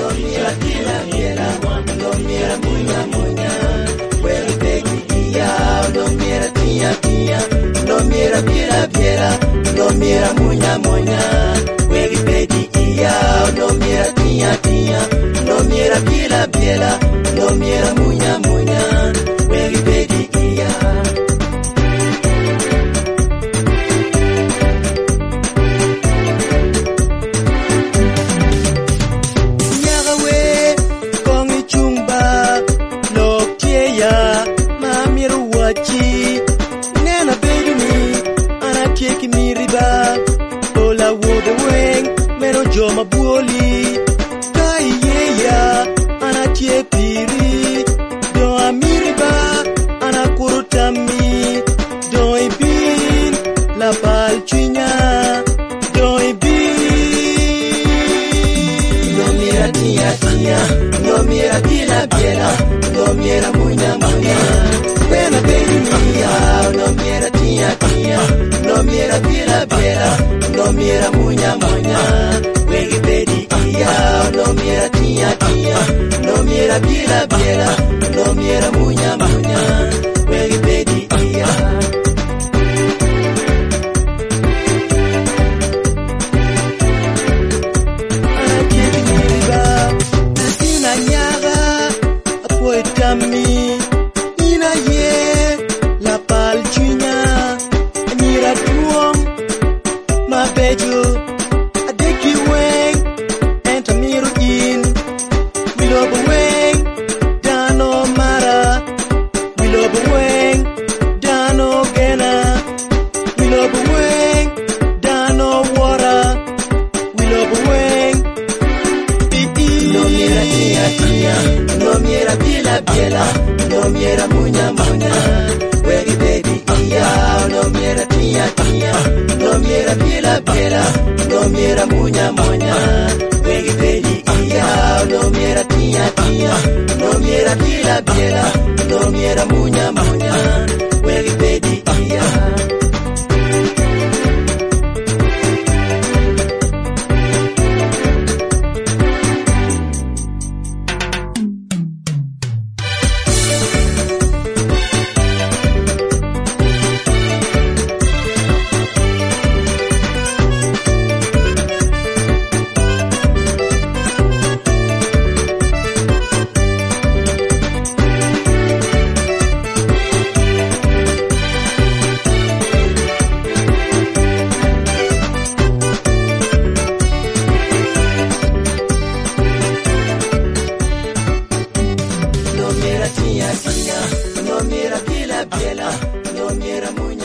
mira tila biela, no mira muña muña. Wegi begi iya, no mira tia tia, no mira biela biela, no mira muña muña. Wegi begi iya, no mira tia tia, no mira biela biela, no mira muña muña. Wegi begi iya. Nena baby me, ana take me riba. Ola wobe weng, mero joma buoli. Kai yeya, ana take piri. Do amiriba, ana kurutami. Do ibin, la palchinya. Do ibin. No mira tia tia, no mira bila biela, no mira muña muña. Pena baby mia, no mira tia tia, no mira biela biela, no mira muña muña. Wegi baby ia, no mira tia tia, no mira biela biela, no mira muña muña. Wegi baby ia. Ina ye la palchinya mira tuom ma bejo adeki weng enta miru in wilobo weng dano mara wilobo weng dano gena wilobo weng dano wara wilobo weng no mira tia tia, no mira bila biela, no mira muña muña. Wegi baby iya, no mira tia tia, no mira bila biela, no mira muña muña. Wegi baby iya, no mira tia tia, no mira bila biela, no mira muña muña. Wegi baby iya. No mira tia tia, no mira bila biela, no mira muña.